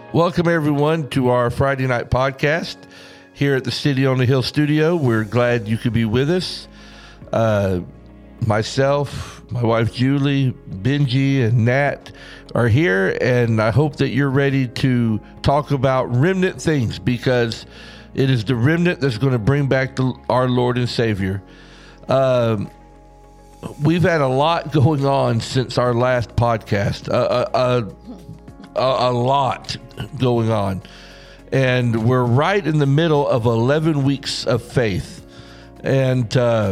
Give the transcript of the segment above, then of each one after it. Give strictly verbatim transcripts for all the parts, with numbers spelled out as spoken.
Welcome, everyone, to our Friday night podcast here at the City on the Hill studio. We're glad you could be with us. Uh, myself, my wife Julie, Benji, and Nat are here, and I hope that you're ready to talk about remnant things, because it is the remnant that's going to bring back the, our Lord and Savior. Um, we've had a lot going on since our last podcast. Uh, uh, uh, a, a lot going on. And we're right in the middle of eleven weeks of faith. And uh,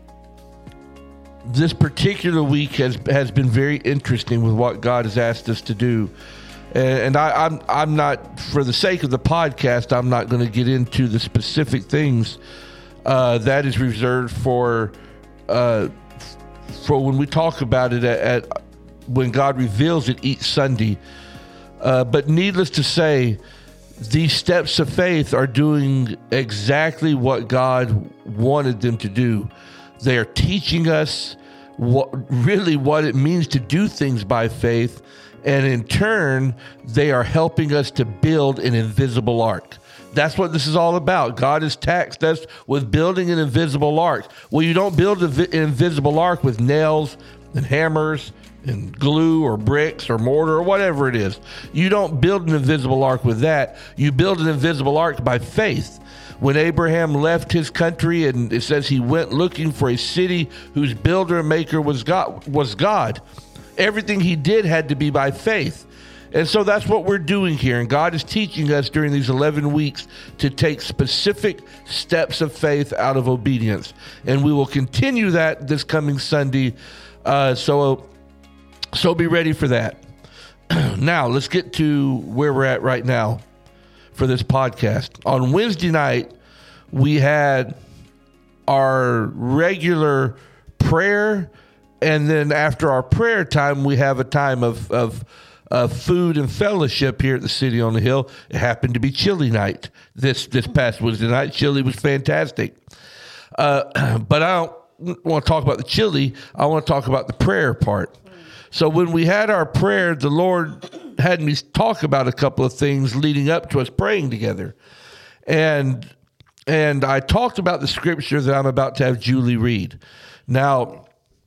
this particular week has has been very interesting with what God has asked us to do. And, and I, I'm I'm not, for the sake of the podcast, I'm not going to get into the specific things. Uh, that is reserved for uh, for when we talk about it at, at when God reveals it each Sunday. Uh, but needless to say, these steps of faith are doing exactly what God wanted them to do. They are teaching us what really what it means to do things by faith, and in turn, they are helping us to build an invisible ark. That's what this is all about. God has tasked us with building an invisible ark. Well, you don't build an invisible ark with nails and hammers and glue or bricks or mortar or whatever it is. You don't build an invisible ark with that. You build an invisible ark by faith. When Abraham left his country, and it says he went looking for a city whose builder and maker was God, was God. Everything he did had to be by faith. And so that's what we're doing here. And God is teaching us during these eleven weeks to take specific steps of faith out of obedience. And we will continue that this coming Sunday. Uh, so, so be ready for that. Now, let's get to where we're at right now for this podcast. On Wednesday night, we had our regular prayer. And then after our prayer time, we have a time of, of, of food and fellowship here at the City on the Hill. It happened to be chili night this, this past Wednesday night. Chili was fantastic. Uh, but I don't want to talk about the chili. I want to talk about the prayer part. So when we had our prayer, the Lord had me talk about a couple of things leading up to us praying together. And, and I talked about the scripture that I'm about to have Julie read. Now,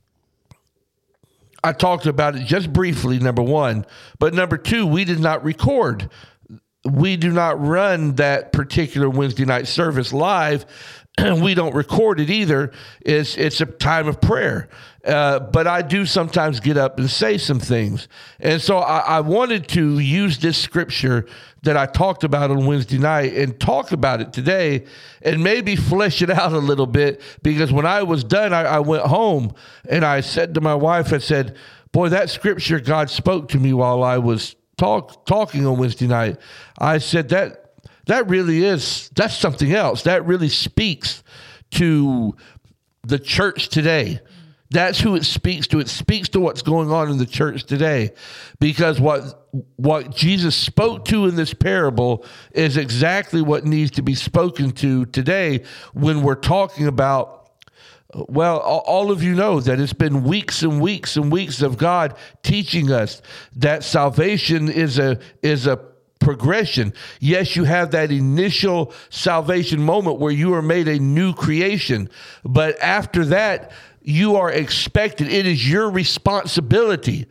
I talked about it just briefly, number one. But number two, we did not record. We do not run that particular Wednesday night service live. We don't record it either. It's, it's a time of prayer. Uh, but I do sometimes get up and say some things. And so I, I wanted to use this scripture that I talked about on Wednesday night and talk about it today and maybe flesh it out a little bit, because when I was done, I, I went home and I said to my wife, I said, boy, that scripture God spoke to me while I was talk, talking on Wednesday night. I said that that really is, that's something else. That really speaks to the church today. That's who it speaks to. It speaks to what's going on in the church today, because what what Jesus spoke to in this parable is exactly what needs to be spoken to today when we're talking about, well, all of you know that it's been weeks and weeks and weeks of God teaching us that salvation is a is a progression. Yes, you have that initial salvation moment where you are made a new creation, but after that, you are expected. It is your responsibility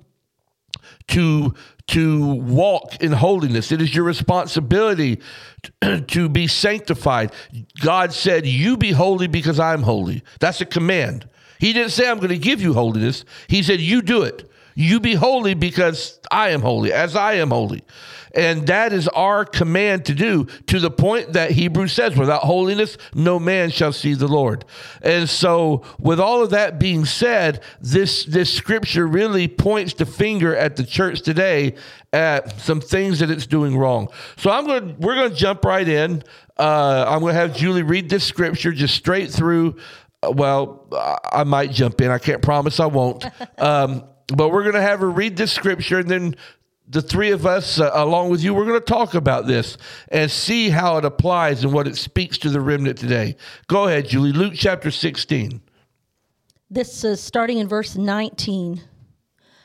to, to walk in holiness. It is your responsibility to, to be sanctified. God said, you be holy because I'm holy. That's a command. He didn't say, I'm going to give you holiness. He said, you do it. You be holy because I am holy, as I am holy. And that is our command to do, to the point that Hebrews says, without holiness, no man shall see the Lord. And so with all of that being said, this, this scripture really points the finger at the church today at some things that it's doing wrong. So I'm going to, we're going to jump right in. Uh, I'm going to have Julie read this scripture just straight through. Well, I might jump in. I can't promise I won't. Um, but we're going to have her read this scripture, and then the three of us, uh, along with you, we're going to talk about this and see how it applies and what it speaks to the remnant today. Go ahead, Julie. Luke chapter sixteen. This is starting in verse nineteen.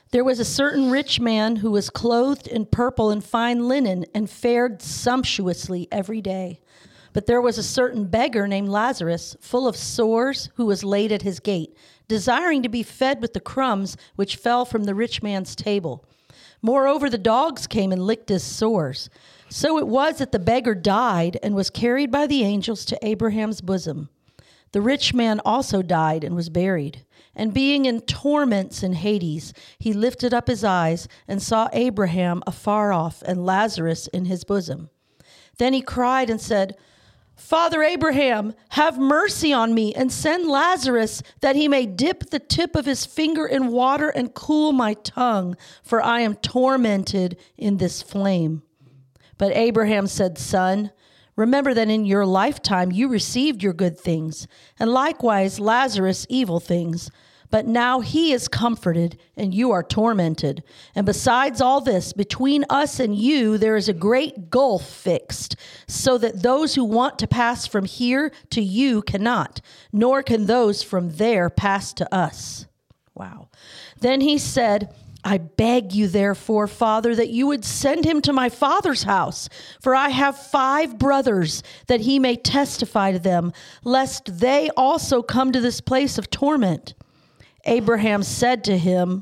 There was a certain rich man who was clothed in purple and fine linen and fared sumptuously every day. But there was a certain beggar named Lazarus, full of sores, who was laid at his gate, desiring to be fed with the crumbs which fell from the rich man's table. Moreover, the dogs came and licked his sores. So it was that the beggar died and was carried by the angels to Abraham's bosom. The rich man also died and was buried. And being in torments in Hades, he lifted up his eyes and saw Abraham afar off and Lazarus in his bosom. Then he cried and said, Father Abraham, have mercy on me and send Lazarus that he may dip the tip of his finger in water and cool my tongue, for I am tormented in this flame. But Abraham said, Son, remember that in your lifetime you received your good things, and likewise Lazarus evil things. But now he is comforted, and you are tormented. And besides all this, between us and you there is a great gulf fixed, so that those who want to pass from here to you cannot, nor can those from there pass to us. Wow. Then he said, I beg you, therefore, Father, that you would send him to my father's house, for I have five brothers, that he may testify to them, lest they also come to this place of torment. Abraham said to him,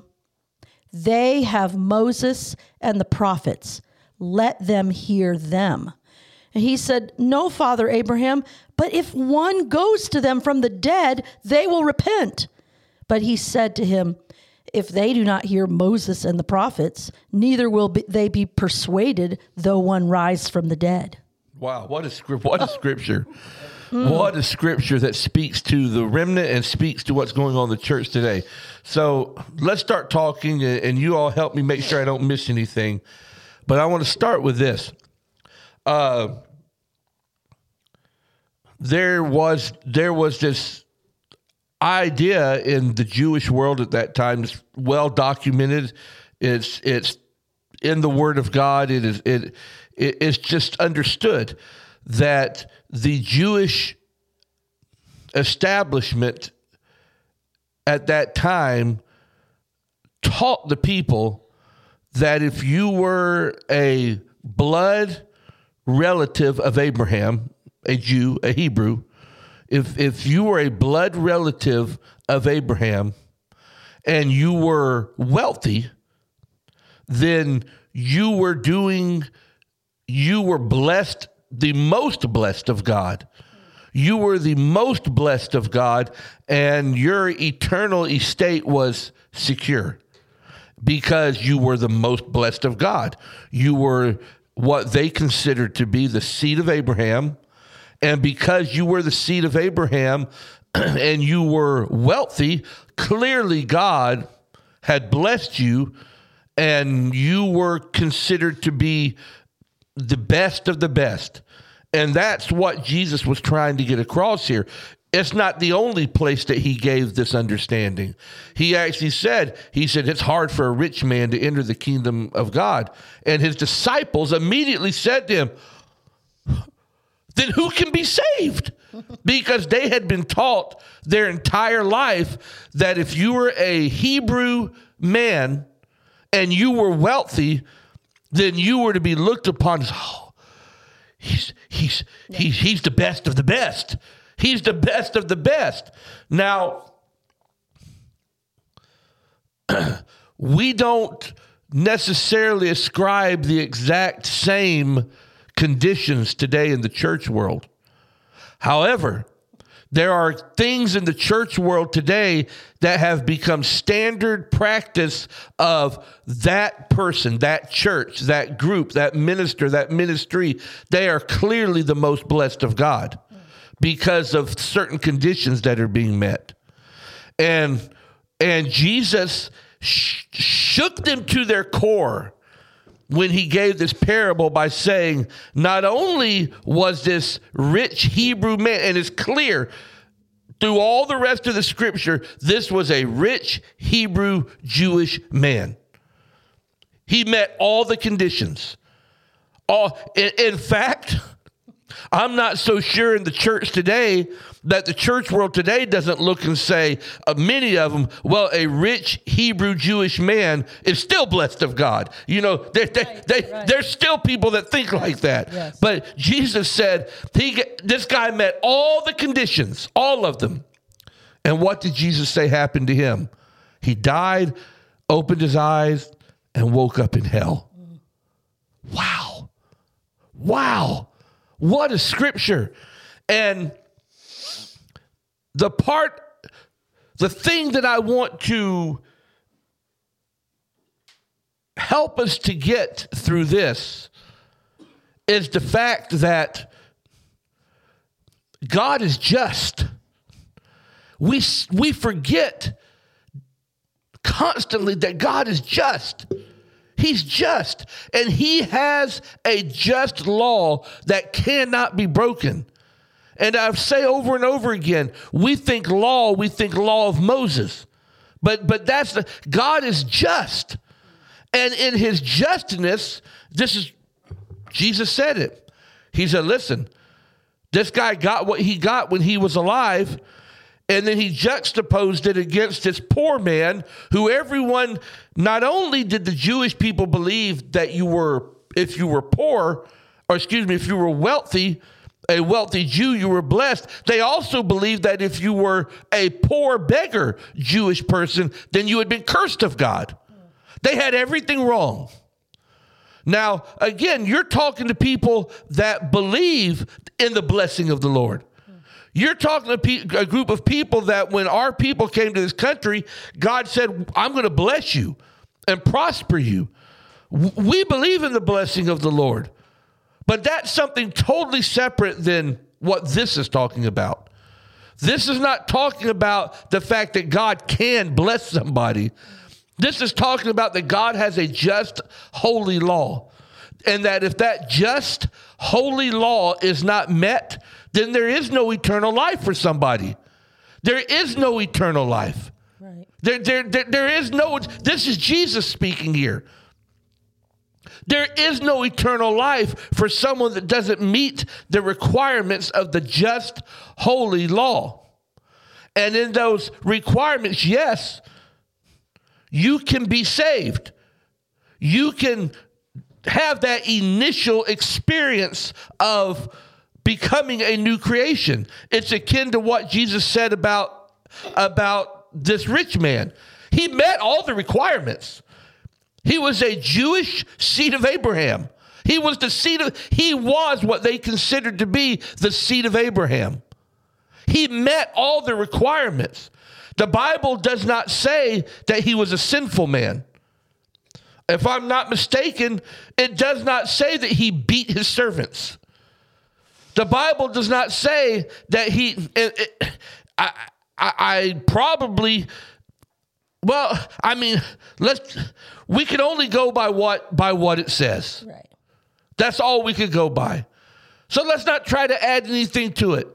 They have Moses and the prophets. Let them hear them. And he said, No, Father Abraham, but if one goes to them from the dead, they will repent. But he said to him, If they do not hear Moses and the prophets, neither will be, they be persuaded, though one rise from the dead. Wow, what a script! What a scripture! Mm. What a scripture that speaks to the remnant and speaks to what's going on in the church today. So let's start talking, and you all help me make sure I don't miss anything. But I want to start with this. Uh, there was there was this idea in the Jewish world at that time. It's well documented. It's it's in the Word of God. It is it, it it's just understood that the Jewish establishment at that time taught the people that if you were a blood relative of Abraham, a Jew, a Hebrew, if if you were a blood relative of Abraham and you were wealthy, then you were doing, you were blessed, the most blessed of God. You were the most blessed of God, and your eternal estate was secure because you were the most blessed of God. You were what they considered to be the seed of Abraham, and because you were the seed of Abraham and you were wealthy, clearly God had blessed you, and you were considered to be the best of the best. And that's what Jesus was trying to get across here. It's not the only place that he gave this understanding. He actually said, he said, it's hard for a rich man to enter the kingdom of God. And his disciples immediately said to him, then who can be saved? Because they had been taught their entire life that if you were a Hebrew man and you were wealthy, then you were to be looked upon as, oh, he's he's yeah. he's he's the best of the best. He's the best of the best. Now, we don't necessarily ascribe the exact same conditions today in the church world. However, there are things in the church world today that have become standard practice of that person, that church, that group, that minister, that ministry. They are clearly the most blessed of God because of certain conditions that are being met. And, and Jesus sh- shook them to their core when he gave this parable by saying, not only was this rich Hebrew man, and it's clear through all the rest of the scripture, this was a rich Hebrew Jewish man. He met all the conditions. All, in, in fact, I'm not so sure in the church today that the church world today doesn't look and say, uh, many of them, well, a rich Hebrew Jewish man is still blessed of God. You know, they, they, Right, they, right. there's still people that think like that. Yes. But Jesus said, he, this guy met all the conditions, all of them. And what did Jesus say happened to him? He died, opened his eyes, and woke up in hell. Wow. Wow. What a scripture. And the part, the thing that I want to help us to get through this is the fact that God is just. We, we forget constantly that God is just. He's just, and he has a just law that cannot be broken. And I say over and over again, we think law, we think law of Moses. But but that's the, God is just. And in his justness, this is, Jesus said it. He said, listen, this guy got what he got when he was alive. And then he juxtaposed it against this poor man who everyone, not only did the Jewish people believe that you were, if you were poor, or excuse me, if you were wealthy, a wealthy Jew, you were blessed. They also believed that if you were a poor beggar Jewish person, then you had been cursed of God. They had everything wrong. Now, again, you're talking to people that believe in the blessing of the Lord. You're talking to pe- a group of people that when our people came to this country, God said, I'm going to bless you and prosper you. W- we believe in the blessing of the Lord, but that's something totally separate than what this is talking about. This is not talking about the fact that God can bless somebody. This is talking about that God has a just, holy law. And that if that just, holy law is not met, then there is no eternal life for somebody. There is no eternal life. Right. There, there, there, there is no, this is Jesus speaking here. There is no eternal life for someone that doesn't meet the requirements of the just, holy law. And in those requirements, yes, you can be saved. You can have that initial experience of becoming a new creation. It's akin to what Jesus said about, about this rich man. He met all the requirements. He was a Jewish seed of Abraham. He was the seed of, he was what they considered to be the seed of Abraham. He met all the requirements. The Bible does not say that he was a sinful man. If I'm not mistaken, it does not say that he beat his servants. The Bible does not say that he, it, it, I, I, I probably, well, I mean, let's, we can only go by what, by what it says. Right. That's all we could go by. So let's not try to add anything to it.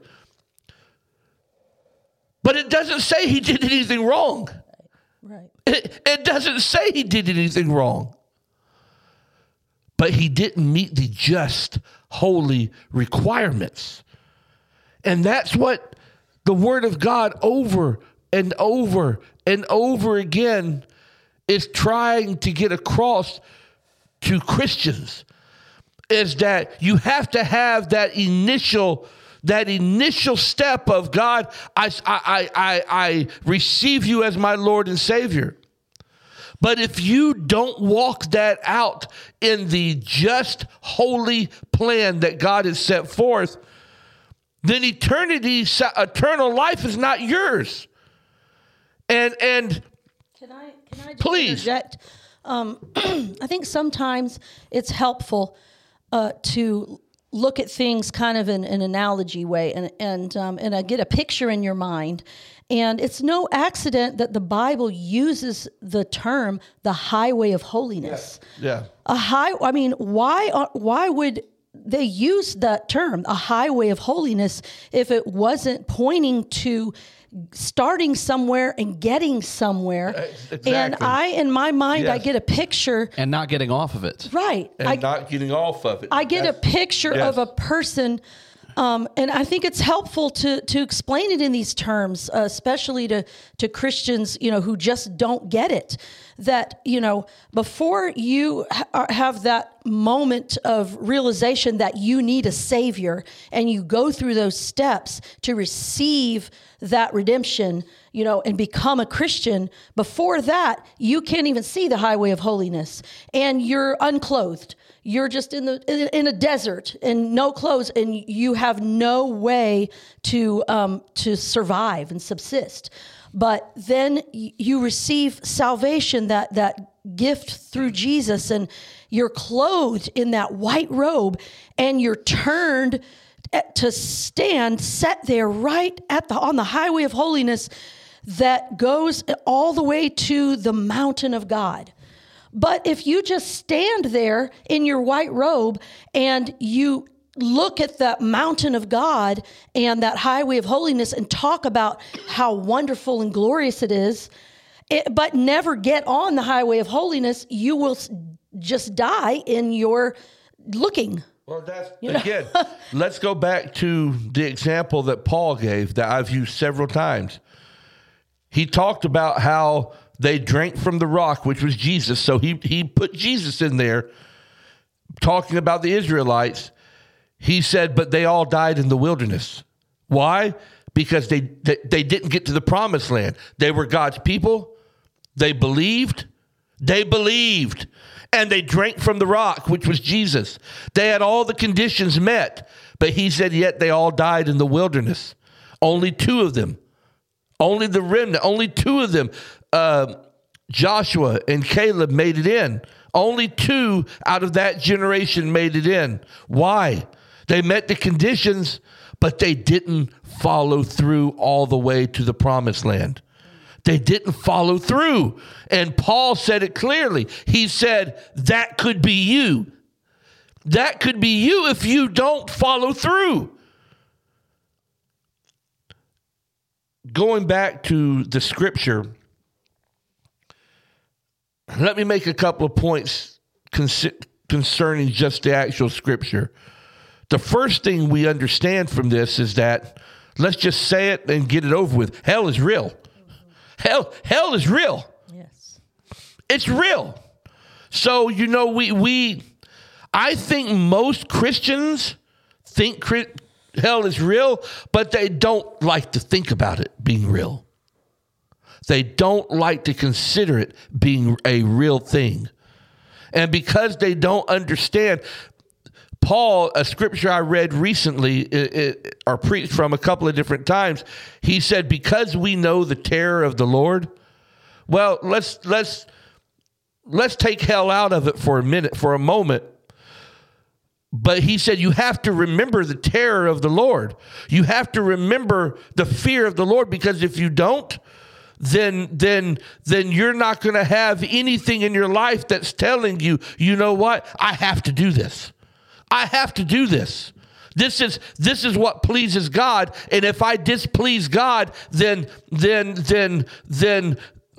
But it doesn't say he did anything wrong. Right. It, it doesn't say he did anything wrong. But he didn't meet the just, holy requirements. And that's what the Word of God over and over and over again is trying to get across to Christians, is that you have to have that initial That initial step of God, I, I, I, I receive you as my Lord and Savior. But if you don't walk that out in the just, holy plan that God has set forth, then eternity, eternal life is not yours. And and Can I can I just please interject? Um, I think sometimes it's helpful uh, to look at things kind of in an analogy way and and um, and uh, get a picture in your mind. And it's no accident that the Bible uses the term the highway of holiness. Yeah. yeah. A high. I mean, why uh, why would they use that term, a highway of holiness, if it wasn't pointing to starting somewhere and getting somewhere. Exactly. And I, in my mind, I Yes. get a picture. And not getting off of it. Right. And I, not getting off of it. I get That's- a picture yes. of a person, um, and I think it's helpful to to explain it in these terms, uh, especially to to Christians, you know, who just don't get it. That, you know, before you ha- have that moment of realization that you need a Savior, and you go through those steps to receive that redemption, you know, and become a Christian, before that, you can't even see the highway of holiness, and you're unclothed. You're just in the in, in a desert and no clothes, and you have no way to um, to survive and subsist. But then y- you receive salvation, that that gift through Jesus, and you're clothed in that white robe, and you're turned to stand, set there right at the on the highway of holiness that goes all the way to the mountain of God. But if you just stand there in your white robe and you look at that mountain of God and that highway of holiness and talk about how wonderful and glorious it is, it, but never get on the highway of holiness, you will s- just die in your looking. Well, that's, again, let's go back to the example that Paul gave that I've used several times. He talked about how they drank from the rock, which was Jesus. So he, he put Jesus in there, talking about the Israelites. He said, but they all died in the wilderness. Why? Because they, they, they didn't get to the promised land. They were God's people. They believed. They believed. And they drank from the rock, which was Jesus. They had all the conditions met. But he said, yet they all died in the wilderness. Only two of them. Only the remnant. Only two of them. Uh, Joshua and Caleb made it in. Only two out of that generation made it in. Why? They met the conditions, but they didn't follow through all the way to the promised land. They didn't follow through. And Paul said it clearly. He said, that could be you. That could be you if you don't follow through. Going back to the scripture, let me make a couple of points concerning just the actual scripture. The first thing we understand from this is that, let's just say it and get it over with. Hell is real. Mm-hmm. Hell, hell is real. Yes. It's real. So, you know, we, we, I think most Christians think hell is real, but they don't like to think about it being real. They don't like to consider it being a real thing. And because they don't understand, Paul, a scripture I read recently, it, it, or preached from a couple of different times, he said, because we know the terror of the Lord, well, let's let's let's take hell out of it for a minute, for a moment. But he said, you have to remember the terror of the Lord. You have to remember the fear of the Lord, because if you don't, then then then you're not going to have anything in your life that's telling you, you know what, I have to do this. I have to do this. This is this is what pleases God, and if I displease God, then then then then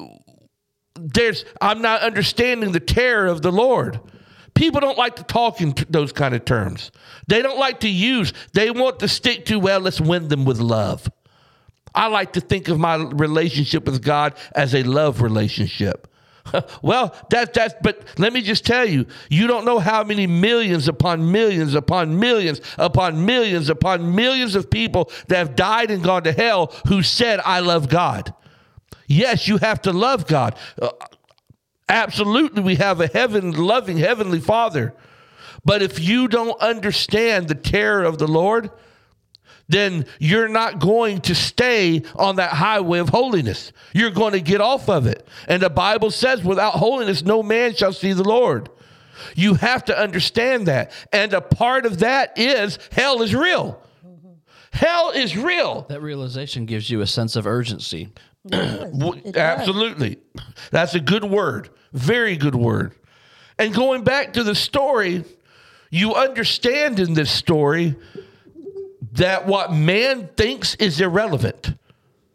there's I'm not understanding the terror of the Lord. People don't like to talk in t- those kind of terms. They don't like to use. They want to stick to, well, let's win them with love. I like to think of my relationship with God as a love relationship. Well, that that's, but let me just tell you, you don't know how many millions upon millions upon millions upon millions upon millions of people that have died and gone to hell who said, I love God. Yes, you have to love God. Uh, absolutely, we have a heaven loving heavenly Father. But if you don't understand the terror of the Lord, then you're not going to stay on that highway of holiness. You're going to get off of it. And the Bible says, without holiness, no man shall see the Lord. You have to understand that. And a part of that is hell is real. Mm-hmm. Hell is real. That realization gives you a sense of urgency. It does. It does. Absolutely. That's a good word. Very good word. And going back to the story, you understand in this story that what man thinks is irrelevant.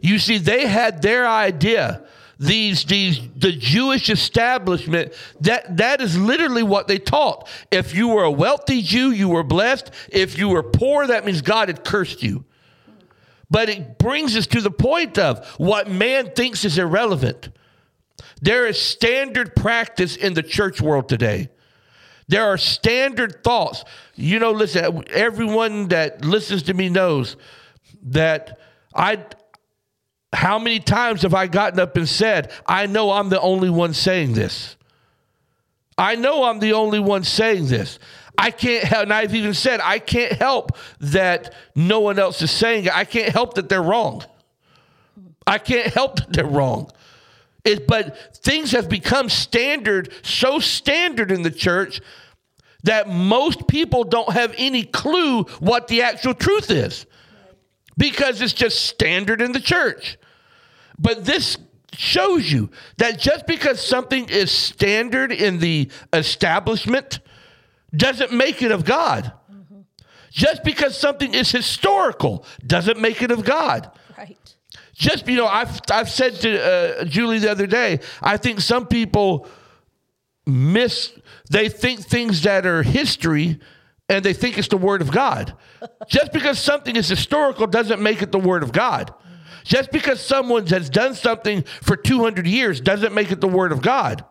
You see, they had their idea. These, these, the Jewish establishment, that, that is literally what they taught. If you were a wealthy Jew, you were blessed. If you were poor, that means God had cursed you. But it brings us to the point of what man thinks is irrelevant. There is standard practice in the church world today. There are standard thoughts. You know, listen, everyone that listens to me knows that I, how many times have I gotten up and said, I know I'm the only one saying this. I know I'm the only one saying this. I can't help, and I've even said, I can't help that no one else is saying it. I can't help that they're wrong. I can't help that they're wrong. It, but things have become standard, so standard in the church that most people don't have any clue what the actual truth is because it's just standard in the church. But this shows you that just because something is standard in the establishment doesn't make it of God. Mm-hmm. Just because something is historical doesn't make it of God. Right. Just, you know, I've, I've said to uh, Julie the other day, I think some people miss, they think things that are history and they think it's the word of God. Just because something is historical doesn't make it the word of God. Just because someone has done something for two hundred years doesn't make it the word of God.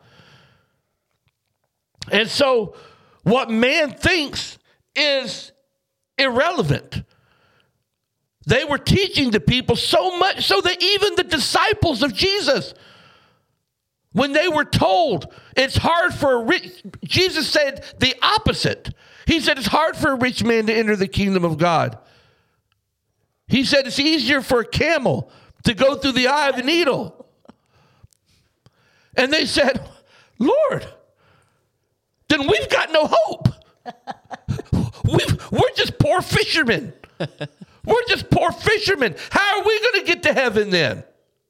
And so what man thinks is irrelevant. They were teaching the people so much so that even the disciples of Jesus, when they were told it's hard for a rich, Jesus said the opposite. He said it's hard for a rich man to enter the kingdom of God. He said it's easier for a camel to go through the eye of a needle. And they said, Lord, then we've got no hope. We've, we're just poor fishermen. We're just poor fishermen. How are we going to get to heaven then?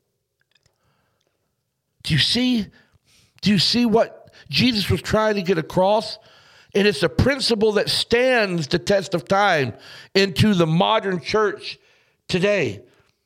Do you see? Do you see what Jesus was trying to get across? And it's a principle that stands the test of time into the modern church today.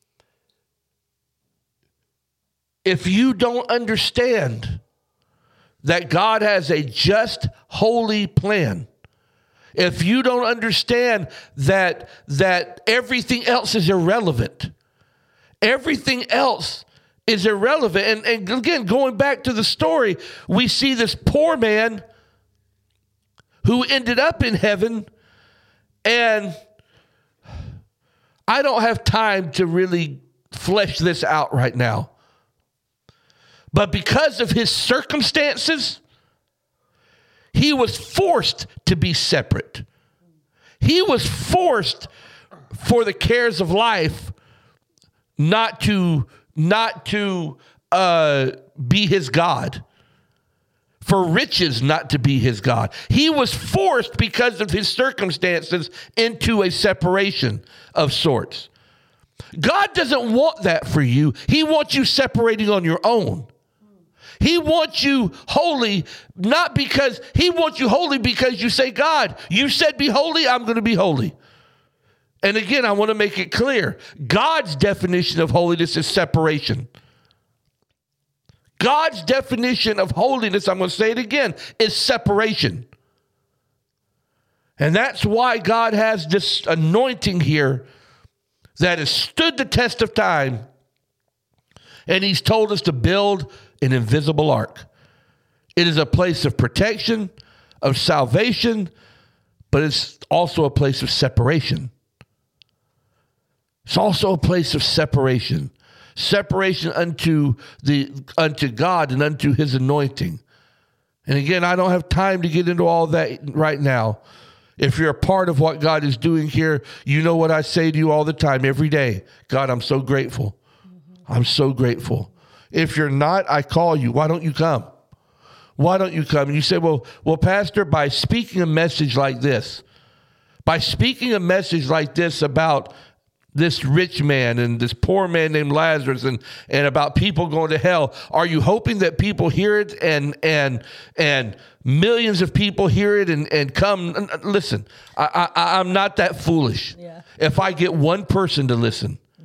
If you don't understand that God has a just, holy plan, if you don't understand that, that everything else is irrelevant, everything else is irrelevant. And, and again, going back to the story, we see this poor man who ended up in heaven, and I don't have time to really flesh this out right now. But because of his circumstances, he was forced to be separate. He was forced for the cares of life not to, not to uh, be his God. For riches not to be his God. He was forced because of his circumstances into a separation of sorts. God doesn't want that for you. He wants you separating on your own. He wants you holy, not because, he wants you holy because you say, God, you said be holy, I'm going to be holy. And again, I want to make it clear. God's definition of holiness is separation. God's definition of holiness, I'm going to say it again, is separation. And that's why God has this anointing here that has stood the test of time. And he's told us to build an invisible ark. It is a place of protection, of salvation, but it's also a place of separation. It's also a place of separation. Separation unto the unto God and unto his anointing. And again, I don't have time to get into all that right now. If you're a part of what God is doing here, you know what I say to you all the time, every day. God, I'm so grateful. Mm-hmm. I'm so grateful. If you're not, I call you. Why don't you come? Why don't you come? And you say, well, well, Pastor, by speaking a message like this, by speaking a message like this about this rich man and this poor man named Lazarus and, and about people going to hell, are you hoping that people hear it and and and millions of people hear it and, and come? Listen, I, I, I'm not that foolish. Yeah. If I get one person to listen, mm-hmm.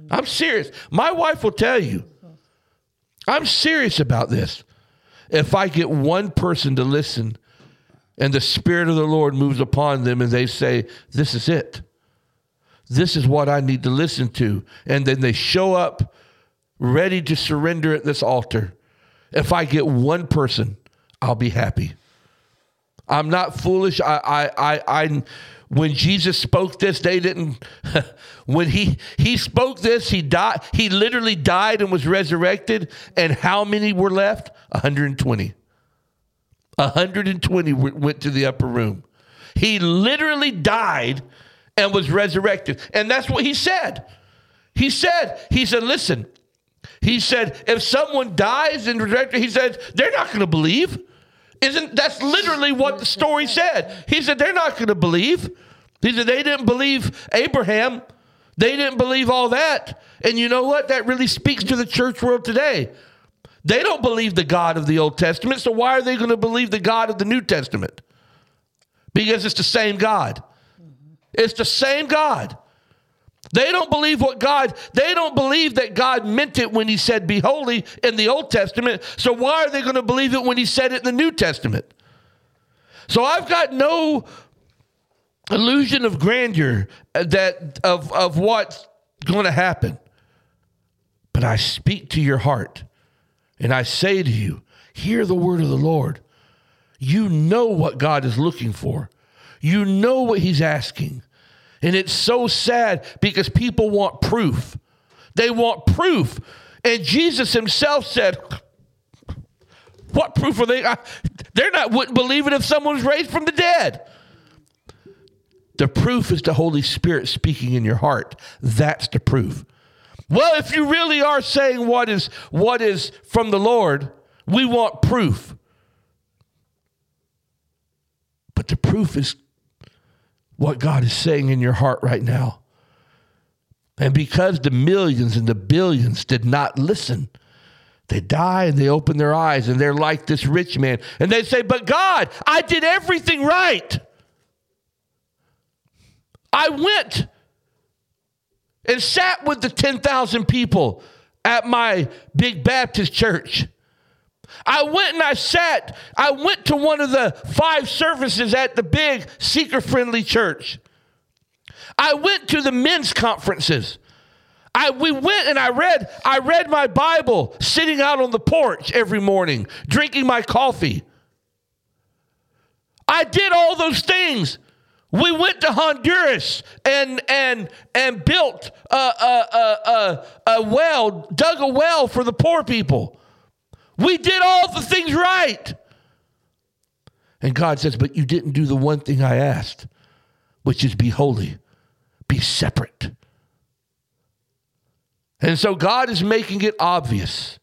I'm serious. My wife will tell you, I'm serious about this. If I get one person to listen and the Spirit of the Lord moves upon them and they say, this is it. This is what I need to listen to. And then they show up ready to surrender at this altar. If I get one person, I'll be happy. I'm not foolish. I, I, I, I, when Jesus spoke this, they didn't, when he, he spoke this, he died, he literally died and was resurrected. And how many were left? one hundred twenty. one hundred twenty went to the upper room. He literally died and was resurrected. And that's what he said. He said, he said, listen, he said, if someone dies and resurrected, he said, they're not going to believe. Isn't that's literally what the story said? He said, they're not going to believe. He said, they didn't believe Abraham. They didn't believe all that. And you know what? That really speaks to the church world today. They don't believe the God of the Old Testament, so why are they going to believe the God of the New Testament? Because it's the same God. It's the same God. They don't believe what God, they don't believe that God meant it when he said, be holy in the Old Testament. So why are they going to believe it when he said it in the New Testament? So I've got no illusion of grandeur that of, of what's going to happen. But I speak to your heart and I say to you, hear the word of the Lord. You know what God is looking for. You know what he's asking. And it's so sad because people want proof. They want proof. And Jesus himself said, what proof are they? They're not wouldn't believe it if someone was raised from the dead. The proof is the Holy Spirit speaking in your heart. That's the proof. Well, if you really are saying what is what is from the Lord, we want proof. But the proof is what God is saying in your heart right now. And because the millions and the billions did not listen, they die and they open their eyes and they're like this rich man. And they say, but God, I did everything right. I went and sat with the ten thousand people at my big Baptist church. I went and I sat, I went to one of the five services at the big seeker-friendly church. I went to the men's conferences. I we went and I read, I read my Bible sitting out on the porch every morning, drinking my coffee. I did all those things. We went to Honduras and and and built a, a, a, a, a well, dug a well for the poor people. We did all the things right. And God says, but you didn't do the one thing I asked, which is be holy, be separate. And so God is making it obvious.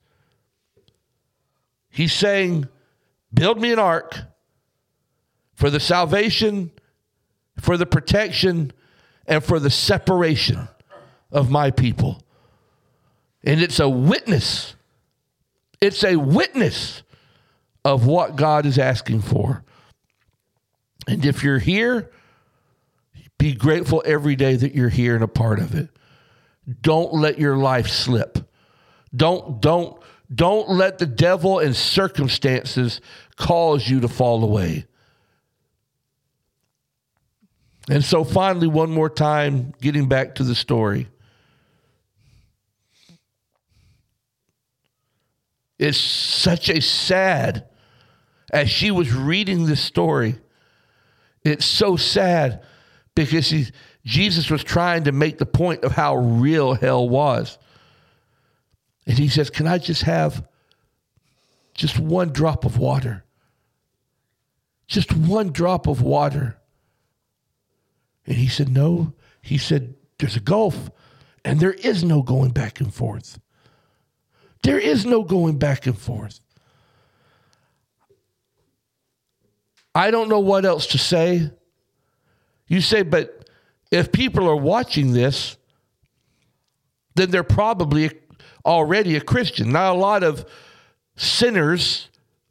He's saying, build me an ark for the salvation, for the protection, and for the separation of my people. And it's a witness. It's a witness of what God is asking for. And if you're here, be grateful every day that you're here and a part of it. Don't let your life slip. Don't, don't, don't let the devil and circumstances cause you to fall away. And so finally, one more time, getting back to the story. It's such a sad, as she was reading this story, it's so sad because he, Jesus was trying to make the point of how real hell was. And he says, can I just have just one drop of water? Just one drop of water. And he said, no. He said, there's a gulf and there is no going back and forth. There is no going back and forth. I don't know what else to say. You say, but if people are watching this, then they're probably already a Christian. Now, a lot of sinners,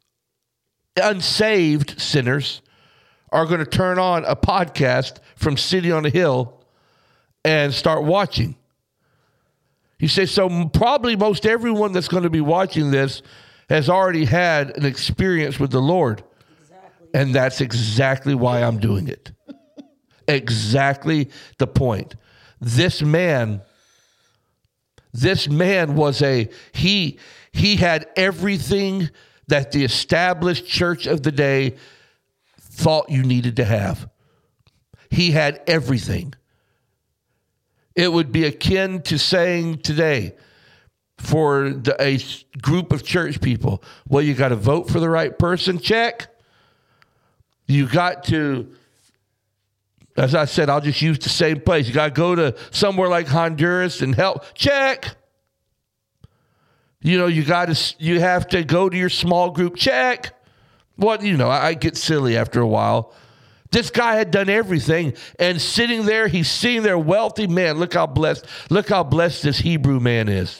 unsaved sinners, are going to turn on a podcast from City on a Hill and start watching. You say, so probably most everyone that's going to be watching this has already had an experience with the Lord. Exactly. And that's exactly why I'm doing it. Exactly the point. This man, this man was a, he, he had everything that the established church of the day thought you needed to have. He had everything. It would be akin to saying today for the, a group of church people, well, you got to vote for the right person, check. You got to, as I said, I'll just use the same place. You got to go to somewhere like Honduras and help, check. You know, you got to, you have to go to your small group, check. What, you know, I, I get silly after a while. This guy had done everything, and sitting there, he's sitting there wealthy. Man, look how blessed, look how blessed this Hebrew man is.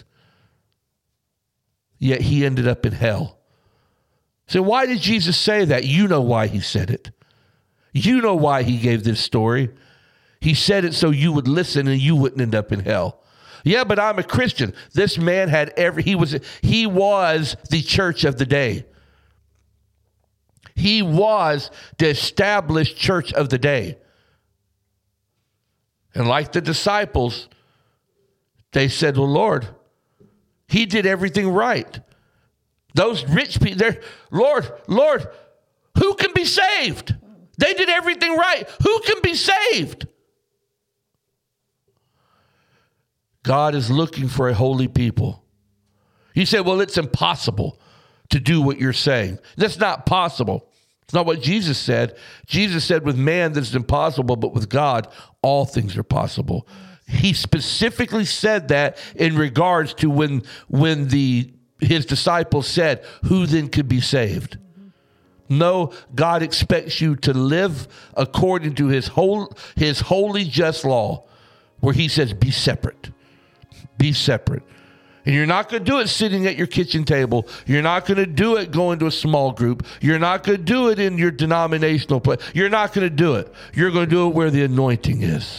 Yet he ended up in hell. So why did Jesus say that? You know why he said it. You know why he gave this story. He said it so you would listen and you wouldn't end up in hell. Yeah, but I'm a Christian. This man had every, he was, he was the church of the day. He was the established church of the day. And like the disciples, they said, well, Lord, he did everything right. Those rich people, they're, Lord, Lord, who can be saved? They did everything right. Who can be saved? God is looking for a holy people. You say, well, it's impossible to do what you're saying. That's not possible. It's not what Jesus said. Jesus said with man that's impossible, but with God, all things are possible. He specifically said that in regards to when, when the his disciples said, who then could be saved? No, God expects you to live according to his whole, his holy, just law, where he says, be separate. Be separate. And you're not going to do it sitting at your kitchen table. You're not going to do it going to a small group. You're not going to do it in your denominational place. You're not going to do it. You're going to do it where the anointing is.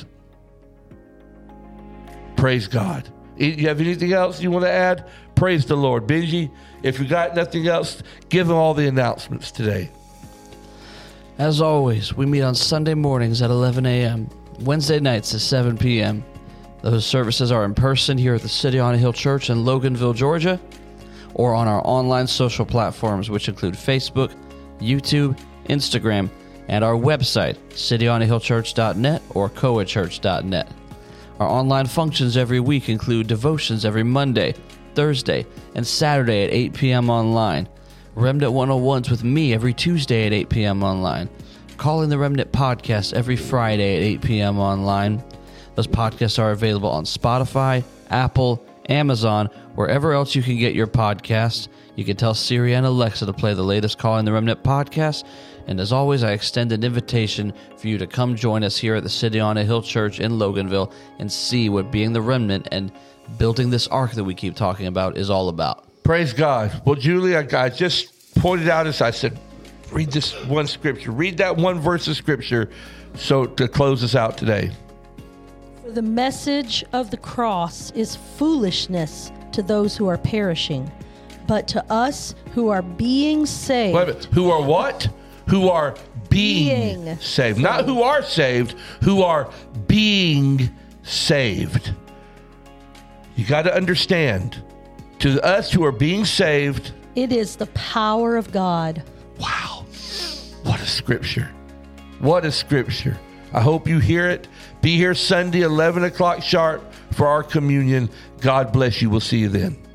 Praise God. You have anything else you want to add? Praise the Lord. Benji, if you got nothing else, give them all the announcements today. As always, we meet on Sunday mornings at eleven a.m., Wednesday nights at seven p.m., Those services are in person here at the City on a Hill Church in Loganville, Georgia, or on our online social platforms, which include Facebook, YouTube, Instagram, and our website, city on a hill church dot net or coa church dot net. Our online functions every week include devotions every Monday, Thursday, and Saturday at eight p.m. online, Remnant one oh ones with me every Tuesday at eight p.m. online, Calling the Remnant podcast every Friday at eight p.m. online. Those podcasts are available on Spotify, Apple, Amazon, wherever else you can get your podcasts. You can tell Siri and Alexa to play the latest Calling the Remnant podcast. And as always, I extend an invitation for you to come join us here at the City on a Hill Church in Loganville and see what being the remnant and building this ark that we keep talking about is all about. Praise God. Well, Julie, I, I just pointed out as I said, read this one scripture. Read that one verse of scripture so to close us out today. For the message of the cross is foolishness to those who are perishing, but to us who are being saved. Wait a minute. Who are what? Who are being, being saved. Not who are saved, who are being saved. You got to understand, to us who are being saved, it is the power of God. Wow. What a scripture. What a scripture. I hope you hear it. Be here Sunday, eleven o'clock sharp for our communion. God bless you. We'll see you then.